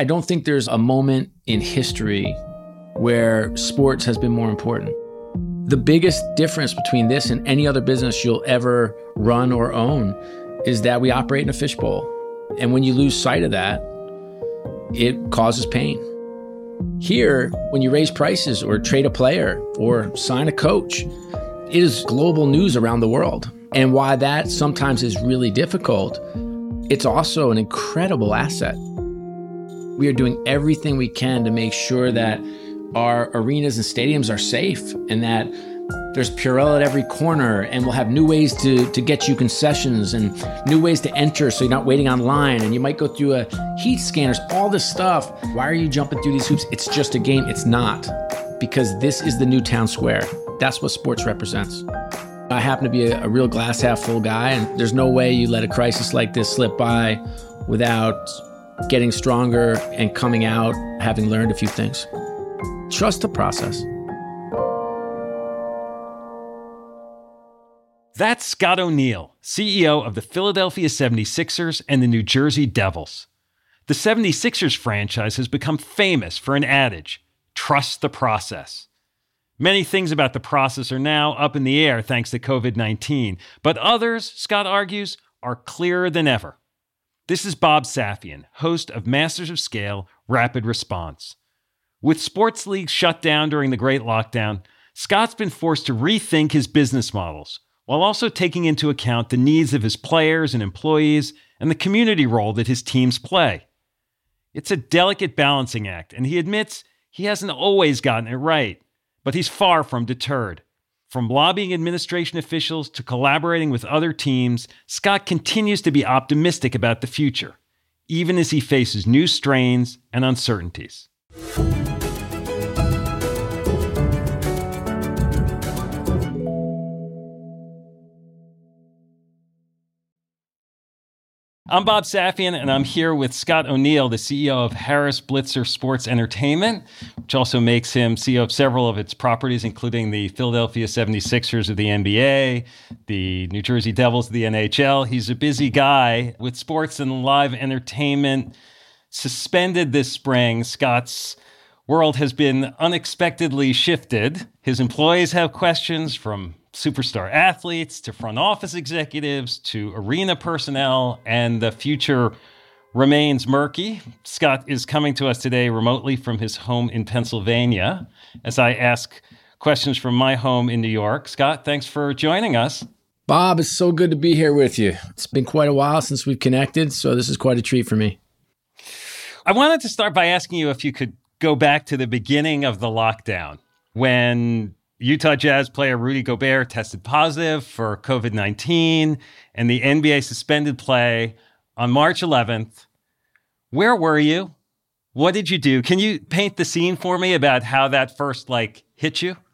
I don't think there's a moment in history where sports has been more important. The biggest difference between this and any other business you'll ever run or own is that we operate in a fishbowl. And when you lose sight of that, it causes pain. Here, when you raise prices or trade a player or sign a coach, it is global news around the world. And while that sometimes is really difficult, it's also an incredible asset. We are doing everything we can to make sure that our arenas and stadiums are safe and that there's Purell at every corner, and we'll have new ways to get you concessions and new ways to enter so you're not waiting online, and you might go through a heat scanners, all this stuff. Why are you jumping through these hoops? It's just a game. It's not, because this is the new town square. That's what sports represents. I happen to be a real glass half full guy, and there's no way you let a crisis like this slip by without getting stronger and coming out having learned a few things. Trust the process. That's Scott O'Neill, CEO of the Philadelphia 76ers and the New Jersey Devils. The 76ers franchise has become famous for an adage, trust the process. Many things about the process are now up in the air thanks to COVID-19, but others, Scott argues, are clearer than ever. This is Bob Safian, host of Masters of Scale Rapid Response. With sports leagues shut down during the Great Lockdown, Scott's been forced to rethink his business models, while also taking into account the needs of his players and employees and the community role that his teams play. It's a delicate balancing act, and he admits he hasn't always gotten it right, but he's far from deterred. From lobbying administration officials to collaborating with other teams, Scott continues to be optimistic about the future, even as he faces new strains and uncertainties. I'm Bob Safian, and I'm here with Scott O'Neill, the CEO of Harris Blitzer Sports Entertainment, which also makes him CEO of several of its properties, including the Philadelphia 76ers of the NBA, the New Jersey Devils of the NHL. He's a busy guy with sports and live entertainment suspended this spring. Scott's world has been unexpectedly shifted. His employees have questions, from superstar athletes to front office executives to arena personnel, and the future remains murky. Scott is coming to us today remotely from his home in Pennsylvania as I ask questions from my home in New York. Scott, thanks for joining us. Bob, it's so good to be here with you. It's been quite a while since we've connected, so this is quite a treat for me. I wanted to start by asking you if you could go back to the beginning of the lockdown when Utah Jazz player Rudy Gobert tested positive for COVID-19 and the NBA suspended play on March 11th. Where were you? What did you do? Can you paint the scene for me about how that first hit you?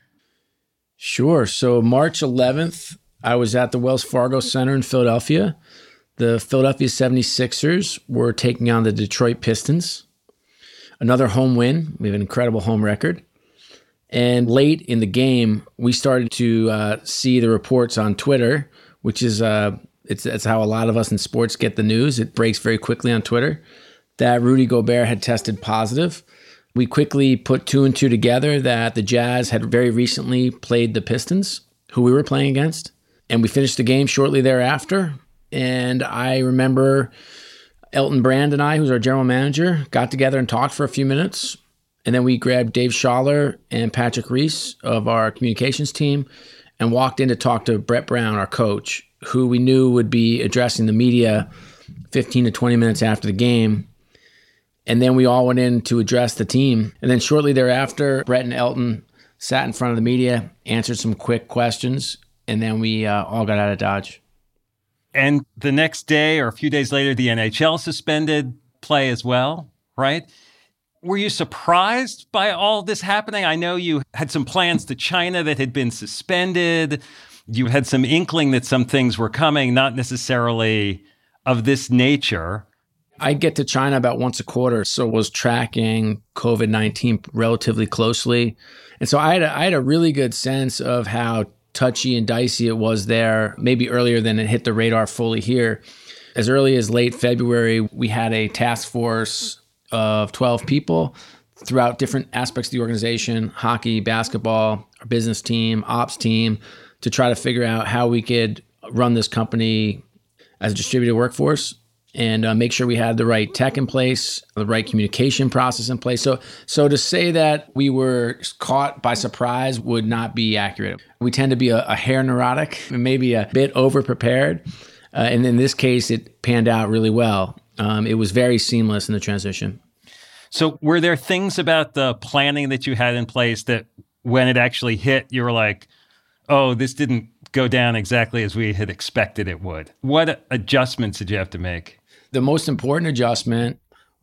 Sure. So March 11th, I was at the Wells Fargo Center in Philadelphia. The Philadelphia 76ers were taking on the Detroit Pistons. Another home win. We have an incredible home record. And late in the game, we started to see the reports on Twitter, which is it's how a lot of us in sports get the news. It breaks very quickly on Twitter that Rudy Gobert had tested positive. We quickly put two and two together that the Jazz had very recently played the Pistons, who we were playing against. And we finished the game shortly thereafter. And I remember Elton Brand and I, who's our general manager, got together and talked for a few minutes. And then we grabbed Dave Schaller and Patrick Reese of our communications team and walked in to talk to Brett Brown, our coach, who we knew would be addressing the media 15 to 20 minutes after the game. And then we all went in to address the team. And then shortly thereafter, Brett and Elton sat in front of the media, answered some quick questions, and then we all got out of Dodge. And the next day or a few days later, the NHL suspended play as well, right? Were you surprised by all this happening? I know you had some plans to China that had been suspended. You had some inkling that some things were coming, not necessarily of this nature. I get to China about once a quarter, so was tracking COVID-19 relatively closely. And so I had a really good sense of how touchy and dicey it was there, maybe earlier than it hit the radar fully here. As early as late February, we had a task force of 12 people throughout different aspects of the organization, hockey, basketball, our business team, ops team, to try to figure out how we could run this company as a distributed workforce and make sure we had the right tech in place, the right communication process in place. So to say that we were caught by surprise would not be accurate. We tend to be a hair neurotic, maybe a bit over-prepared. And in this case, it panned out really well. It was very seamless in the transition. So were there things about the planning that you had in place that when it actually hit, you were like, oh, this didn't go down exactly as we had expected it would? What adjustments did you have to make? The most important adjustment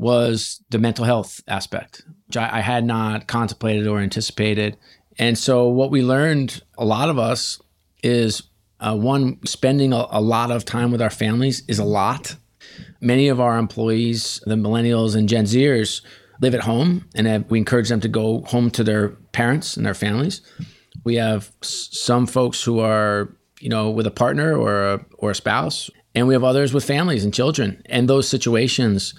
was the mental health aspect, which I had not contemplated or anticipated. And so what we learned, a lot of us, is one, spending a lot of time with our families is a lot. Many of our employees, the millennials and Gen Zers, live at home, and we encourage them to go home to their parents and their families. We have some folks who are, with a partner or a spouse, and we have others with families and children. And those situations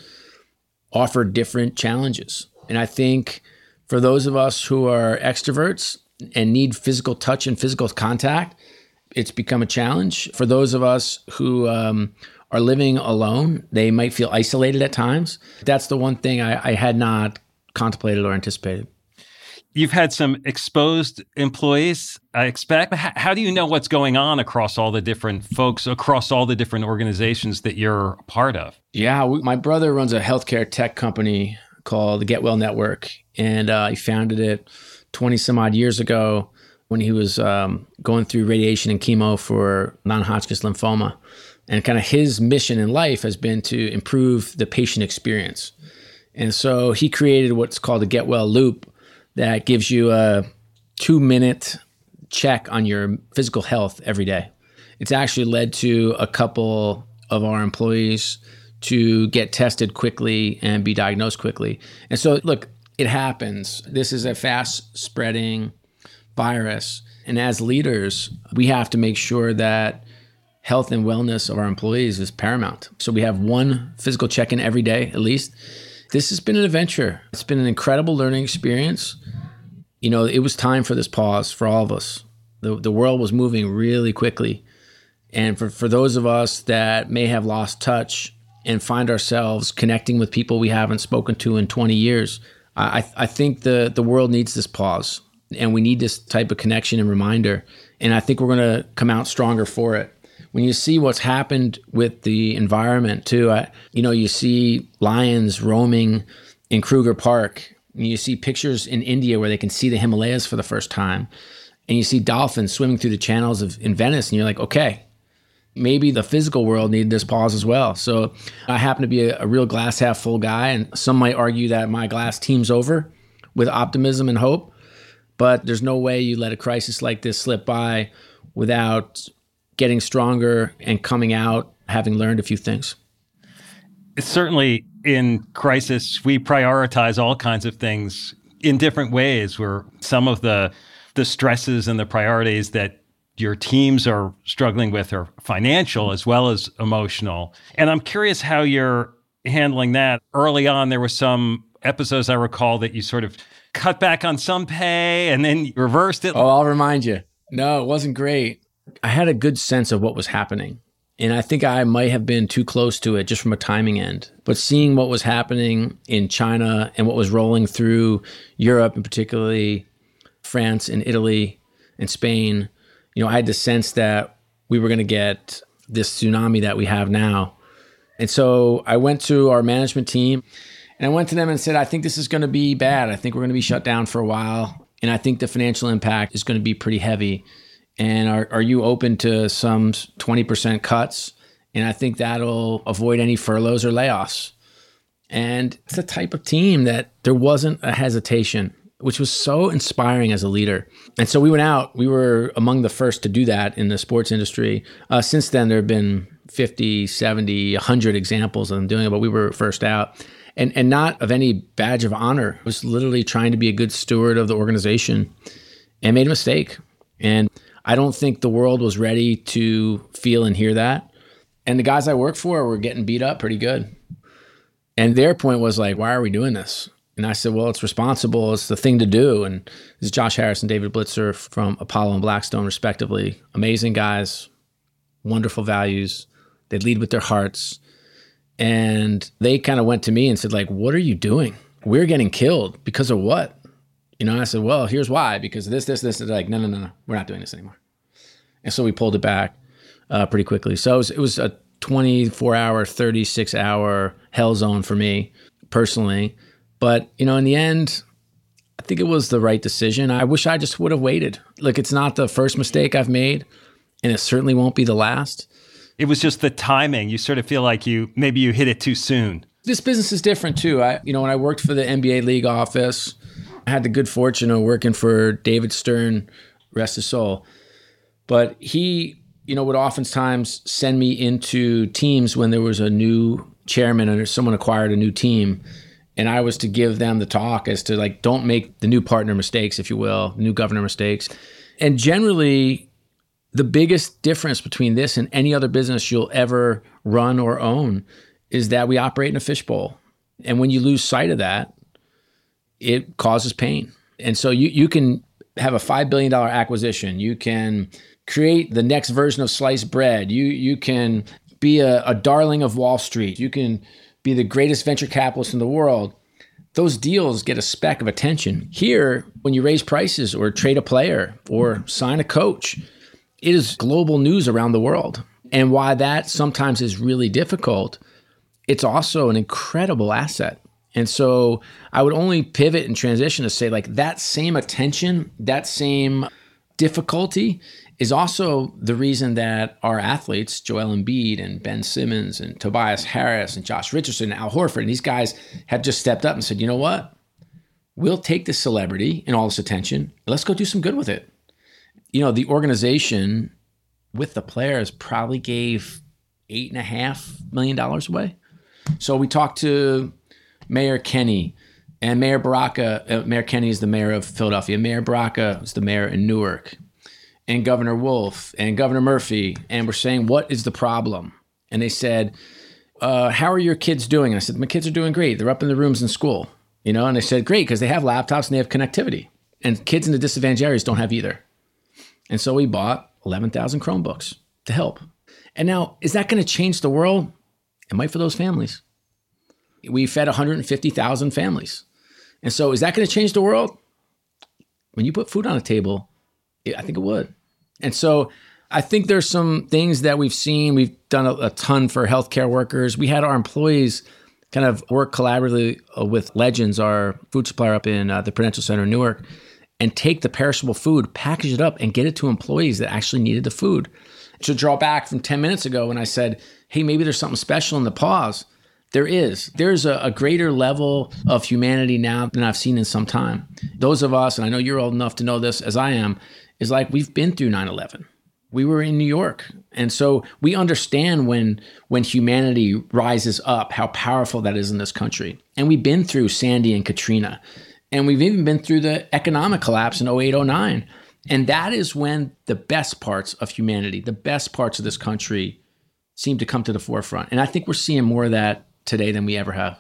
offer different challenges. And I think for those of us who are extroverts and need physical touch and physical contact, it's become a challenge. For those of us who are living alone, they might feel isolated at times. That's the one thing I had not contemplated or anticipated. You've had some exposed employees, I expect. How do you know what's going on across all the different folks, across all the different organizations that you're a part of? Yeah, my brother runs a healthcare tech company called the Get Well Network, and he founded it 20 some odd years ago when he was going through radiation and chemo for non-Hodgkin's lymphoma. And kind of his mission in life has been to improve the patient experience. And so he created what's called the Get Well Loop that gives you a 2-minute check on your physical health every day. It's actually led to a couple of our employees to get tested quickly and be diagnosed quickly. And so, look, it happens. This is a fast-spreading virus. And as leaders, we have to make sure that health and wellness of our employees is paramount. So we have one physical check-in every day, at least. This has been an adventure. It's been an incredible learning experience. It was time for this pause for all of us. The world was moving really quickly. And for those of us that may have lost touch and find ourselves connecting with people we haven't spoken to in 20 years, I think the world needs this pause. And we need this type of connection and reminder. And I think we're going to come out stronger for it. When you see what's happened with the environment too, you see lions roaming in Kruger Park. You see pictures in India where they can see the Himalayas for the first time. And you see dolphins swimming through the channels in Venice. And you're like, okay, maybe the physical world needed this pause as well. So I happen to be a real glass half full guy. And some might argue that my glass teems over with optimism and hope. But there's no way you let a crisis like this slip by without getting stronger and coming out, having learned a few things. It's certainly in crisis, we prioritize all kinds of things in different ways, where some of the stresses and the priorities that your teams are struggling with are financial as well as emotional. And I'm curious how you're handling that. Early on, there were some episodes I recall that you sort of cut back on some pay and then reversed it. Oh, I'll remind you. No, it wasn't great. I had a good sense of what was happening. And I think I might have been too close to it just from a timing end. But seeing what was happening in China and what was rolling through Europe, and particularly France and Italy and Spain, I had the sense that we were going to get this tsunami that we have now. And so I went to our management team and I went to them and said, I think this is going to be bad. I think we're going to be shut down for a while. And I think the financial impact is going to be pretty heavy. And are you open to some 20% cuts? And I think that'll avoid any furloughs or layoffs. And it's the type of team that there wasn't a hesitation, which was so inspiring as a leader. And so we went out. We were among the first to do that in the sports industry. Since then, there have been 50, 70, 100 examples of them doing it, but we were first out. And not of any badge of honor. It was literally trying to be a good steward of the organization and made a mistake. And I don't think the world was ready to feel and hear that. And the guys I work for were getting beat up pretty good. And their point was like, why are we doing this? And I said, well, it's responsible. It's the thing to do. And this is Josh Harris and David Blitzer from Apollo and Blackstone, respectively. Amazing guys, wonderful values. They lead with their hearts. And they kind of went to me and said, like, what are you doing? We're getting killed because of what? And I said, well, here's why. Because this. They're like, no. We're not doing this anymore. And so we pulled it back pretty quickly. So it was a 24-hour, 36-hour hell zone for me personally. But, in the end, I think it was the right decision. I wish I just would have waited. Like, it's not the first mistake I've made, and it certainly won't be the last. It was just the timing. You sort of feel like maybe you hit it too soon. This business is different too. When I worked for the NBA league office, I had the good fortune of working for David Stern, rest his soul. But he, would oftentimes send me into teams when there was a new chairman or someone acquired a new team. And I was to give them the talk as to like, don't make the new partner mistakes, if you will, new governor mistakes. And generally, the biggest difference between this and any other business you'll ever run or own is that we operate in a fishbowl. And when you lose sight of that, it causes pain. And so you can have a $5 billion acquisition. You can create the next version of sliced bread. You can be a darling of Wall Street. You can be the greatest venture capitalist in the world. Those deals get a speck of attention. Here, when you raise prices or trade a player or sign a coach, it is global news around the world. And why that sometimes is really difficult, it's also an incredible asset. And so I would only pivot and transition to say like that same attention, that same difficulty is also the reason that our athletes, Joel Embiid and Ben Simmons and Tobias Harris and Josh Richardson and Al Horford, and these guys have just stepped up and said, you know what? We'll take this celebrity and all this attention. Let's go do some good with it. The organization with the players probably gave $8.5 million away. So we talked to Mayor Kenney and Mayor Baraka. Mayor Kenney is the mayor of Philadelphia. Mayor Baraka is the mayor in Newark. And Governor Wolf and Governor Murphy. And we're saying, what is the problem? And they said, how are your kids doing? And I said, my kids are doing great. They're up in the rooms in school. And they said, great, because they have laptops and they have connectivity. And kids in the disadvantaged areas don't have either. And so we bought 11,000 Chromebooks to help. And now, is that going to change the world? It might for those families. We fed 150,000 families. And so is that going to change the world? When you put food on a table, I think it would. And so I think there's some things that we've seen. We've done a ton for healthcare workers. We had our employees kind of work collaboratively with Legends, our food supplier up in the Prudential Center in Newark, and take the perishable food, package it up, and get it to employees that actually needed the food. To draw back from 10 minutes ago when I said, hey, maybe there's something special in the pause. There is. There's a greater level of humanity now than I've seen in some time. Those of us, and I know you're old enough to know this as I am, is like we've been through 9/11. We were in New York. And so we understand when humanity rises up, how powerful that is in this country. And we've been through Sandy and Katrina. And we've even been through the economic collapse in 08, 09. And that is when the best parts of humanity, the best parts of this country seem to come to the forefront. And I think we're seeing more of that today than we ever have.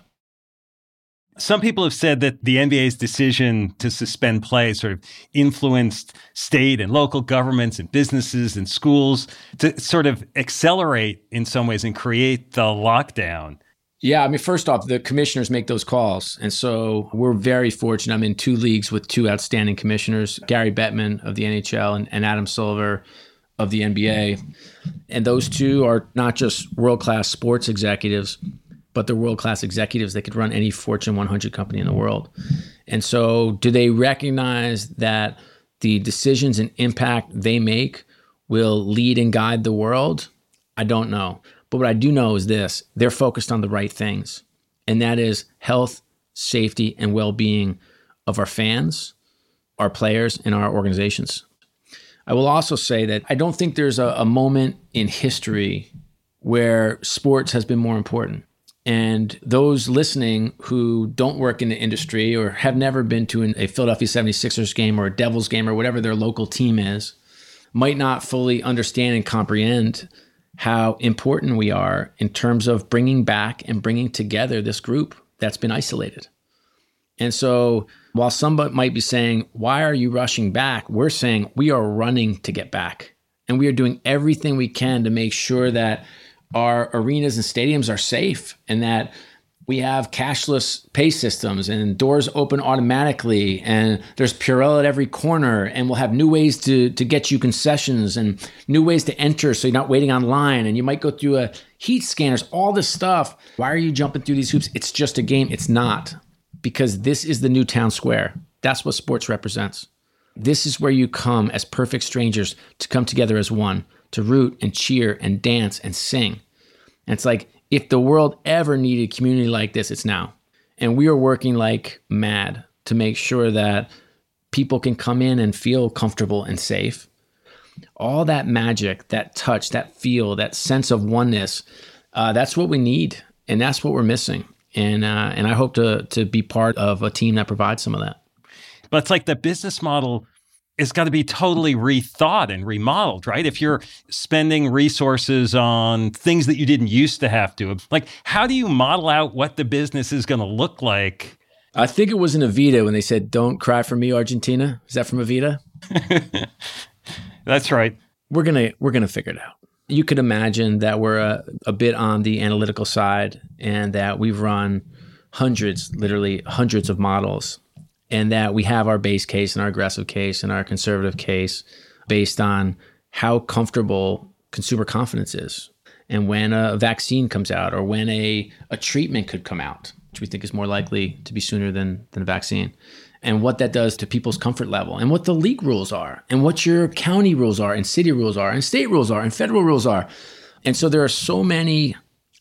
Some people have said that the NBA's decision to suspend play sort of influenced state and local governments and businesses and schools to sort of accelerate in some ways and create the lockdown. Yeah, I mean, first off, the commissioners make those calls. And so we're very fortunate. I'm in two leagues with two outstanding commissioners, Gary Bettman of the NHL and Adam Silver of the NBA. And those two are not just world-class sports executives, but they're world-class executives that could run any Fortune 100 company in the world. And so do they recognize that the decisions and impact they make will lead and guide the world? I don't know. But what I do know is this: they're focused on the right things. And that is health, safety, and well-being of our fans, our players, and our organizations. I will also say that I don't think there's a moment in history where sports has been more important. And those listening who don't work in the industry or have never been to a Philadelphia 76ers game or a Devils game or whatever their local team is, might not fully understand and comprehend how important we are in terms of bringing back and bringing together this group that's been isolated. And so while somebody might be saying, why are you rushing back? We're saying we are running to get back. And we are doing everything we can to make sure that our arenas and stadiums are safe and that we have cashless pay systems and doors open automatically and there's Purell at every corner, and we'll have new ways to get you concessions and new ways to enter so you're not waiting online, and you might go through a heat scanners, all this stuff. Why are you jumping through these hoops? It's just a game. It's not, because this is the new town square. That's what sports represents. This is where you come as perfect strangers to come together as one, to root and cheer and dance and sing. And it's like, if the world ever needed a community like this, it's now. And we are working like mad to make sure that people can come in and feel comfortable and safe. All that magic, that touch, that feel, that sense of oneness, that's what we need. And that's what we're missing. And I hope to be part of a team that provides some of that. But it's like the business model has got to be totally rethought and remodeled, right? If you're spending resources on things that you didn't used to have to, like, how do you model out what the business is going to look like? I think it was in Evita when they said, "Don't cry for me, Argentina." Is that from Evita? That's right. We're gonna figure it out. You could imagine that we're a bit on the analytical side and that we've run literally hundreds of models, and that we have our base case and our aggressive case and our conservative case based on how comfortable consumer confidence is and when a vaccine comes out or when a treatment could come out, which we think is more likely to be sooner than a vaccine, and what that does to people's comfort level and what the league rules are and what your county rules are and city rules are and state rules are and federal rules are. And so there are so many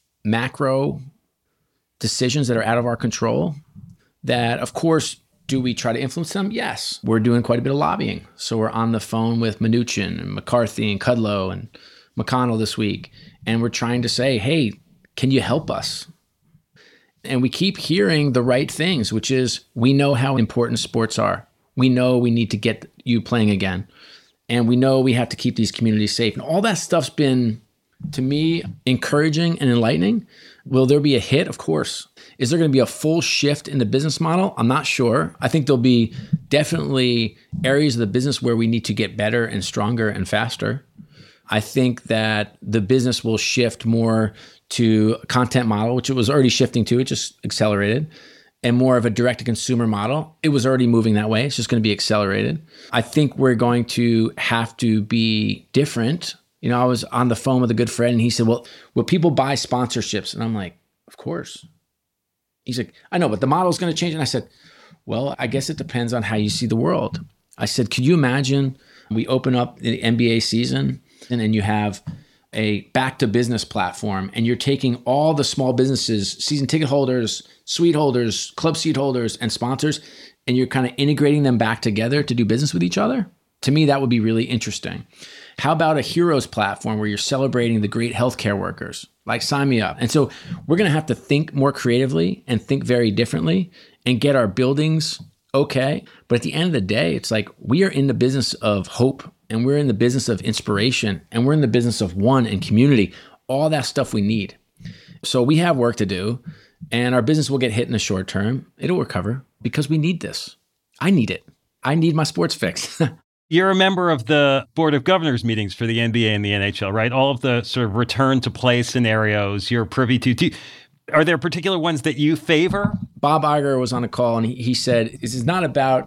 macro decisions that are out of our control that, of course, do we try to influence them? Yes. We're doing quite a bit of lobbying. So we're on the phone with Mnuchin and McCarthy and Kudlow and McConnell this week. And we're trying to say, hey, can you help us? And we keep hearing the right things, which is we know how important sports are. We know we need to get you playing again. And we know we have to keep these communities safe. And all that stuff's been, to me, encouraging and enlightening. Will there be a hit? Of course. Is there going to be a full shift in the business model? I'm not sure. I think there'll be definitely areas of the business where we need to get better and stronger and faster. I think that the business will shift more to a content model, which it was already shifting to. It just accelerated. And more of a direct-to-consumer model. It was already moving that way. It's just going to be accelerated. I think we're going to have to be different. You know, I was on the phone with a good friend and he said, well, will people buy sponsorships? And I'm like, of course. He's like, I know, but the model's going to change. And I said, well, I guess it depends on how you see the world. I said, could you imagine we open up the NBA season and then you have a back to business platform and you're taking all the small businesses, season ticket holders, suite holders, club seat holders, and sponsors, and you're kind of integrating them back together to do business with each other? To me, that would be really interesting. How about a heroes platform where you're celebrating the great healthcare workers? Like, sign me up. And so we're going to have to think more creatively and think very differently and get our buildings okay. But at the end of the day, it's like we are in the business of hope and we're in the business of inspiration and we're in the business of one and community, all that stuff we need. So we have work to do and our business will get hit in the short term. It'll recover because we need this. I need it. I need my sports fix. You're a member of the Board of Governors meetings for the NBA and the NHL, right? All of the sort of return to play scenarios you're privy to. Are there particular ones that you favor? Bob Iger was on a call and he said, this is not about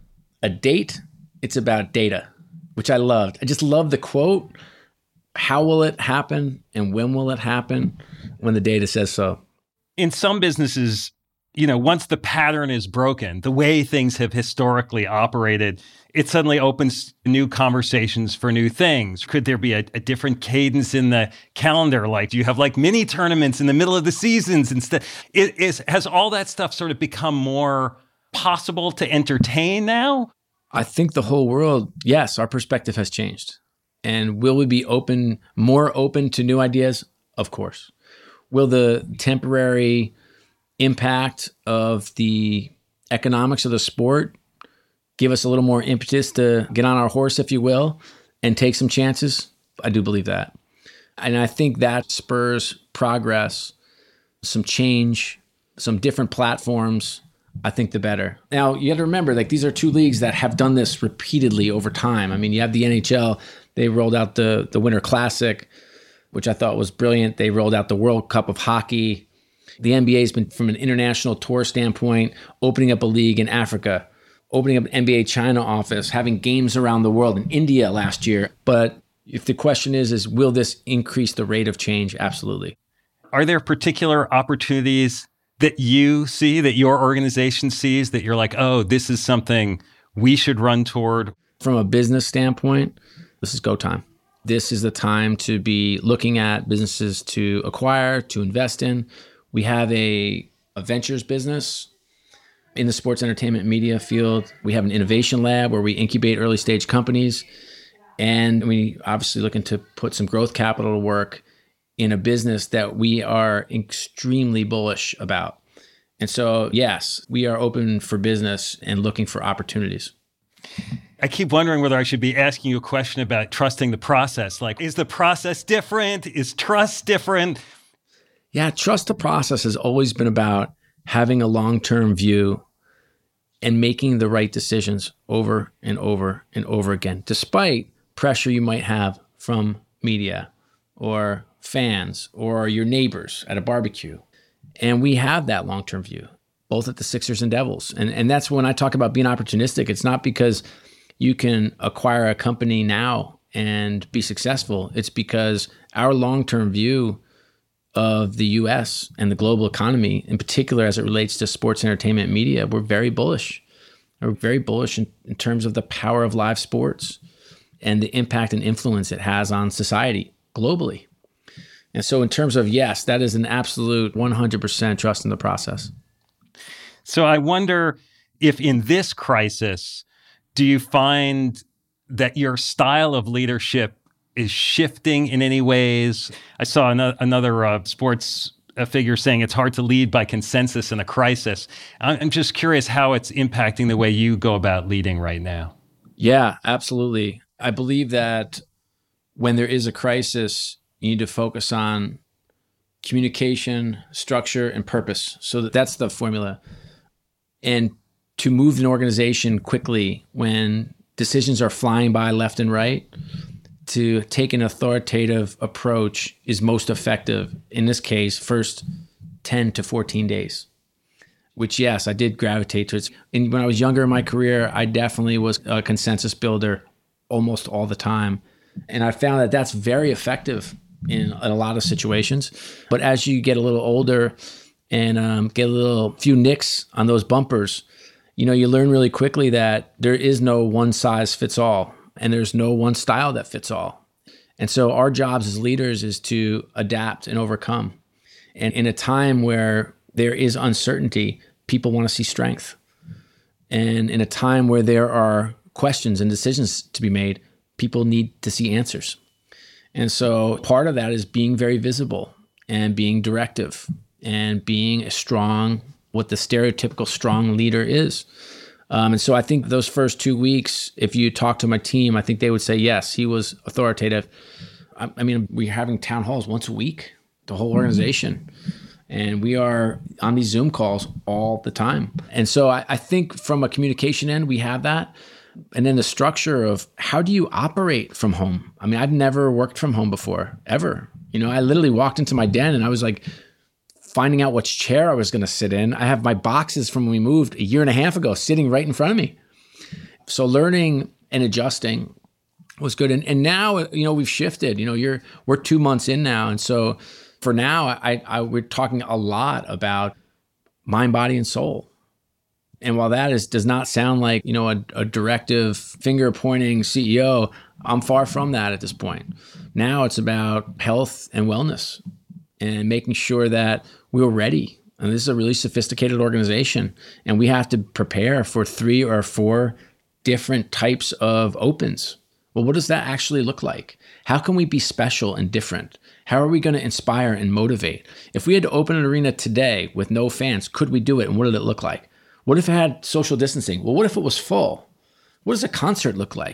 a date, it's about data, which I loved. I just love the quote. How will it happen and when will it happen? When the data says so. In some businesses, you know, once the pattern is broken, the way things have historically operated, it suddenly opens new conversations for new things. Could there be a different cadence in the calendar? Like, do you have like mini tournaments in the middle of the seasons instead? Has all that stuff sort of become more possible to entertain now? I think the whole world, yes, our perspective has changed. And will we be more open to new ideas? Of course. Will the temporary impact of the economics of the sport give us a little more impetus to get on our horse, if you will, and take some chances? I do believe that. And I think that spurs progress, some change, some different platforms. I think the better. Now, you got to remember, like, these are two leagues that have done this repeatedly over time. I mean, you have the NHL, they rolled out the Winter Classic, which I thought was brilliant. They rolled out the World Cup of Hockey. The NBA has been, from an international tour standpoint, opening up a league in Africa, opening up an NBA China office, having games around the world in India last year. But if the question is will this increase the rate of change? Absolutely. Are there particular opportunities that you see, that your organization sees, that you're like, oh, this is something we should run toward? From a business standpoint, this is go time. This is the time to be looking at businesses to acquire, to invest in. We have a ventures business in the sports entertainment media field. We have an innovation lab where we incubate early stage companies. And we obviously looking to put some growth capital to work in a business that we are extremely bullish about. And so, yes, we are open for business and looking for opportunities. I keep wondering whether I should be asking you a question about trusting the process. Like, is the process different? Is trust different? Yeah, trust the process has always been about having a long-term view and making the right decisions over and over and over again, despite pressure you might have from media or fans or your neighbors at a barbecue. And we have that long-term view, both at the Sixers and Devils. And that's when I talk about being opportunistic. It's not because you can acquire a company now and be successful. It's because our long-term view of the U.S. and the global economy, in particular as it relates to sports entertainment media, we're very bullish. We're very bullish in terms of the power of live sports and the impact and influence it has on society globally. And so in terms of, yes, that is an absolute 100% trust in the process. So I wonder if in this crisis, do you find that your style of leadership is shifting in any ways? I saw another sports figure saying it's hard to lead by consensus in a crisis. I'm just curious how it's impacting the way you go about leading right now. Yeah, absolutely. I believe that when there is a crisis, you need to focus on communication, structure, and purpose. So that's the formula. And to move an organization quickly when decisions are flying by left and right, to take an authoritative approach is most effective. In this case, first 10 to 14 days, which, yes, I did gravitate towards. And when I was younger in my career, I definitely was a consensus builder almost all the time. And I found that that's very effective in a lot of situations. But as you get a little older and get a few nicks on those bumpers, you learn really quickly that there is no one size fits all, and there's no one style that fits all. And so our jobs as leaders is to adapt and overcome. And in a time where there is uncertainty, people want to see strength. And in a time where there are questions and decisions to be made, people need to see answers. And so part of that is being very visible and being directive and being what the stereotypical strong leader is. And so I think those first 2 weeks, if you talk to my team, I think they would say, yes, he was authoritative. I mean, we're having town halls once a week, the whole organization. And we are on these Zoom calls all the time. And so I think from a communication end, we have that. And then the structure of how do you operate from home? I mean, I've never worked from home before, ever. I literally walked into my den and I was like finding out which chair I was going to sit in. I have my boxes from when we moved a year and a half ago sitting right in front of me. So learning and adjusting was good. And now, we've shifted. We're 2 months in now. And so for now, we're talking a lot about mind, body, and soul. And while that does not sound like, a directive, finger-pointing CEO, I'm far from that at this point. Now it's about health and wellness and making sure that we're ready. And this is a really sophisticated organization, and we have to prepare for 3 or 4 different types of opens. Well, what does that actually look like? How can we be special and different? How are we going to inspire and motivate? If we had to open an arena today with no fans, could we do it? And what did it look like? What if it had social distancing? Well, what if it was full? What does a concert look like?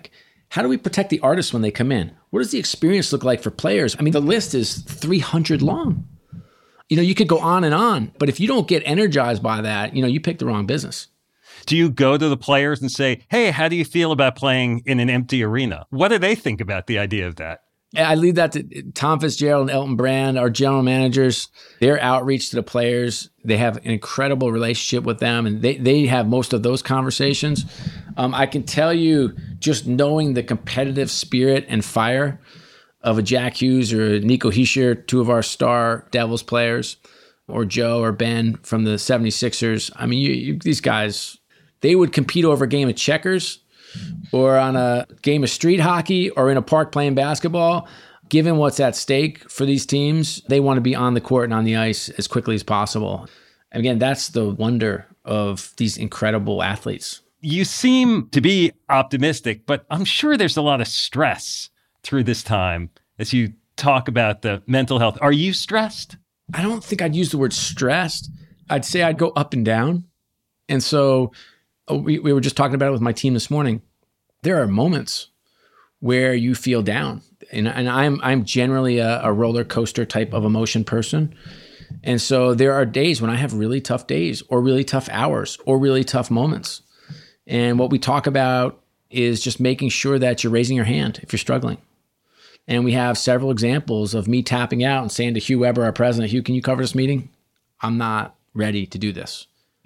How do we protect the artists when they come in? What does the experience look like for players? I mean, the list is 300 long. You could go on, but if you don't get energized by that, you pick the wrong business. Do you go to the players and say, hey, how do you feel about playing in an empty arena? What do they think about the idea of that? I leave that to Tom Fitzgerald and Elton Brand, our general managers. Their outreach to the players, they have an incredible relationship with them, and they have most of those conversations. I can tell you, just knowing the competitive spirit and fire of a Jack Hughes or a Nico Hischier, two of our star Devils players, or Joe or Ben from the 76ers. I mean, these guys, they would compete over a game of checkers or on a game of street hockey or in a park playing basketball. Given what's at stake for these teams, they want to be on the court and on the ice as quickly as possible. And again, that's the wonder of these incredible athletes. You seem to be optimistic, but I'm sure there's a lot of stress through this time as you talk about the mental health. Are you stressed? I don't think I'd use the word stressed. I'd say I'd go up and down. And so we were just talking about it with my team this morning. There are moments where you feel down. And I'm generally a roller coaster type of emotion person. And so there are days when I have really tough days or really tough hours or really tough moments. And what we talk about is just making sure that you're raising your hand if you're struggling. And we have several examples of me tapping out and saying to Hugh Weber, our president, Hugh, can you cover this meeting? I'm not ready to do this.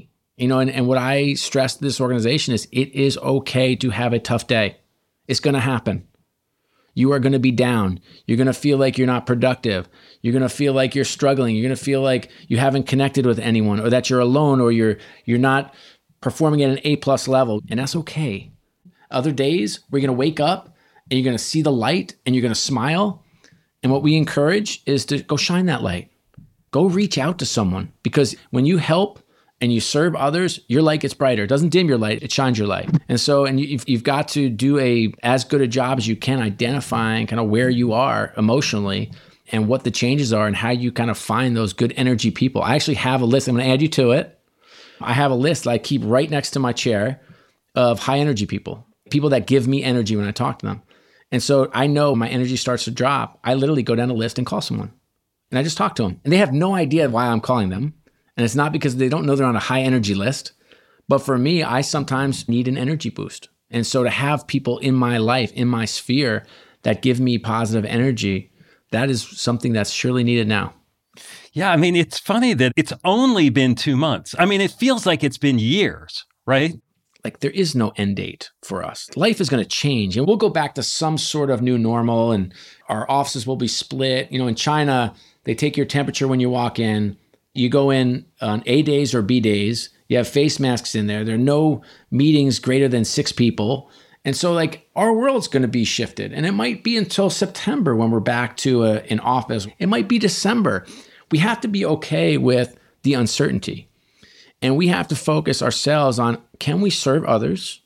And what I stress to this organization is it is okay to have a tough day. It's going to happen. You are going to be down. You're going to feel like you're not productive. You're going to feel like you're struggling. You're going to feel like you haven't connected with anyone or that you're alone or you're not performing at an A+ level. And that's okay. Other days, we're going to wake up and you're going to see the light and you're going to smile. And what we encourage is to go shine that light. Go reach out to someone, because when you help and you serve others, your light gets brighter. It doesn't dim your light, it shines your light. And so, you've got to do as good a job as you can identifying kind of where you are emotionally and what the changes are and how you kind of find those good energy people. I actually have a list. I'm going to add you to it. I have a list that I keep right next to my chair of high energy people that give me energy when I talk to them. And so I know my energy starts to drop. I literally go down the list and call someone. And I just talk to them. And they have no idea why I'm calling them. And it's not because they don't know they're on a high energy list. But for me, I sometimes need an energy boost. And so to have people in my life, in my sphere, that give me positive energy, that is something that's surely needed now. Yeah, I mean, it's funny that it's only been 2 months. I mean, it feels like it's been years, right? Like there is no end date for us. Life is going to change and we'll go back to some sort of new normal and our offices will be split. In China, they take your temperature when you walk in. You go in on A days or B days. You have face masks in there. There are no meetings greater than 6 people. And so our world's going to be shifted. And it might be until September when we're back to an office. It might be December. We have to be okay with the uncertainty. And we have to focus ourselves on, can we serve others?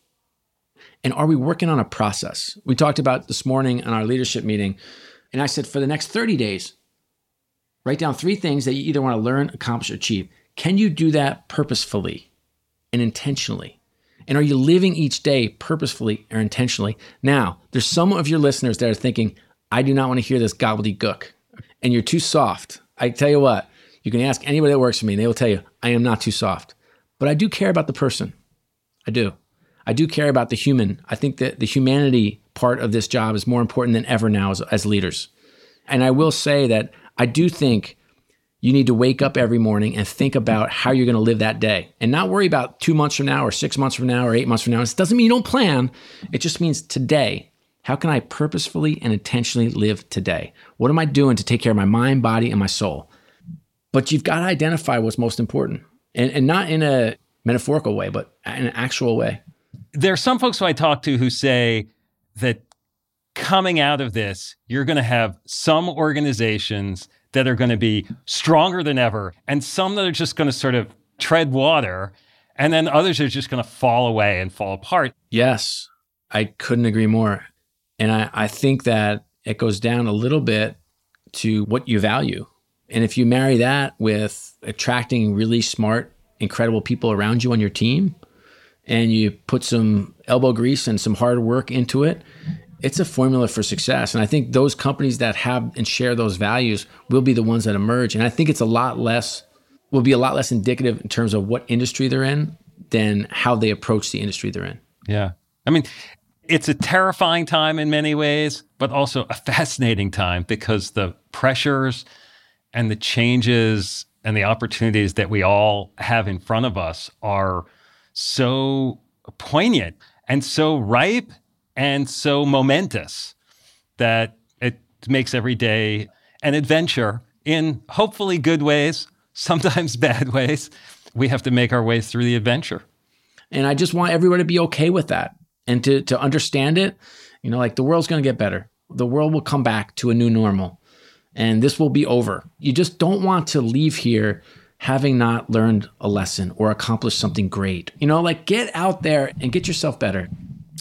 And are we working on a process? We talked about this morning in our leadership meeting. And I said, for the next 30 days, write down 3 things that you either want to learn, accomplish, or achieve. Can you do that purposefully and intentionally? And are you living each day purposefully or intentionally? Now, there's some of your listeners that are thinking, I do not want to hear this gobbledygook. And you're too soft. I tell you what, you can ask anybody that works for me and they will tell you, I am not too soft. But I do care about the person. I do. I do care about the human. I think that the humanity part of this job is more important than ever now as leaders. And I will say that I do think you need to wake up every morning and think about how you're going to live that day and not worry about 2 months from now or 6 months from now or 8 months from now. It doesn't mean you don't plan. It just means today. How can I purposefully and intentionally live today? What am I doing to take care of my mind, body, and my soul? But you've got to identify what's most important and not in a metaphorical way, but in an actual way. There are some folks who I talk to who say that coming out of this, you're going to have some organizations that are going to be stronger than ever and some that are just going to sort of tread water, and then others are just going to fall away and fall apart. Yes, I couldn't agree more. And I think that it goes down a little bit to what you value. And if you marry that with attracting really smart, incredible people around you on your team, and you put some elbow grease and some hard work into it, it's a formula for success. And I think those companies that have and share those values will be the ones that emerge. And I think it's will be a lot less indicative in terms of what industry they're in than how they approach the industry they're in. Yeah. I mean, it's a terrifying time in many ways, but also a fascinating time because the pressures and the changes and the opportunities that we all have in front of us are so poignant and so ripe and so momentous that it makes every day an adventure in hopefully good ways, sometimes bad ways. We have to make our way through the adventure. And I just want everyone to be okay with that and to understand it. You know, like the world's going to get better. The world will come back to a new normal and this will be over. You just don't want to leave here having not learned a lesson or accomplished something great. You know, like get out there and get yourself better.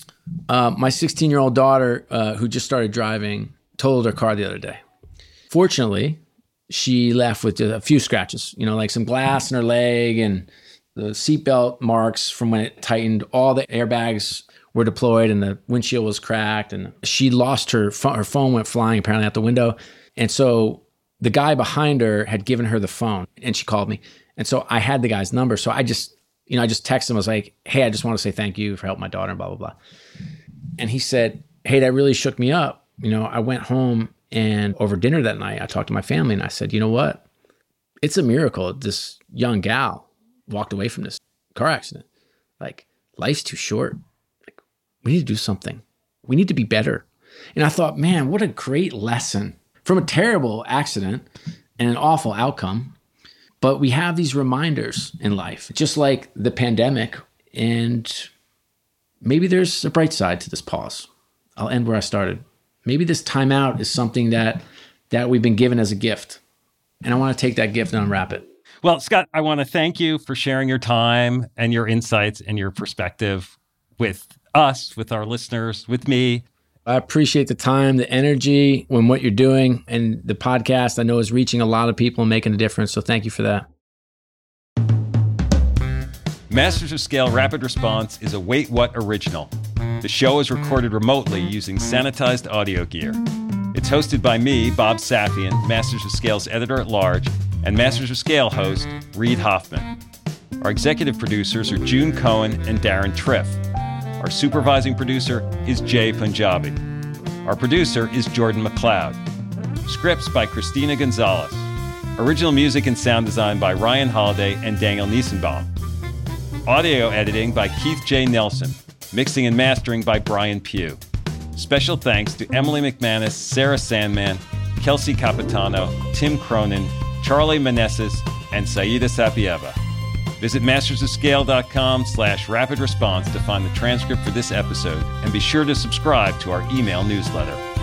My 16-year-old daughter, who just started driving, totaled her car the other day. Fortunately, she left with a few scratches, you know, like some glass in her leg and the seatbelt marks from when it tightened. All the airbags were deployed and the windshield was cracked. And she lost her phone went flying apparently out the window. And so the guy behind her had given her the phone and she called me. And so I had the guy's number. So I just texted him. I was like, hey, I just want to say thank you for helping my daughter and blah, blah, blah. And he said, hey, that really shook me up. You know, I went home and over dinner that night, I talked to my family and I said, you know what? It's a miracle this young gal walked away from this car accident. Like, life's too short. Like, we need to do something. We need to be better. And I thought, man, what a great lesson from a terrible accident and an awful outcome. But we have these reminders in life, just like the pandemic. And maybe there's a bright side to this pause. I'll end where I started. Maybe this timeout is something that we've been given as a gift. And I want to take that gift and unwrap it. Well, Scott, I want to thank you for sharing your time and your insights and your perspective with us, with our listeners, with me. I appreciate the time, the energy, when what you're doing, and the podcast I know is reaching a lot of people and making a difference. So thank you for that. Masters of Scale Rapid Response is a Wait What original. The show is recorded remotely using sanitized audio gear. It's hosted by me, Bob Safian, Masters of Scale's editor-at-large, and Masters of Scale host, Reid Hoffman. Our executive producers are June Cohen and Darren Triff. Our supervising producer is Jay Punjabi. Our producer is Jordan McLeod. Scripts by Christina Gonzalez. Original music and sound design by Ryan Holiday and Daniel Niesenbaum. Audio editing by Keith J. Nelson. Mixing and mastering by Brian Pugh. Special thanks to Emily McManus, Sarah Sandman, Kelsey Capitano, Tim Cronin, Charlie Manessis, and Saida Sapieva. Visit mastersofscale.com/rapid response to find the transcript for this episode, and be sure to subscribe to our email newsletter.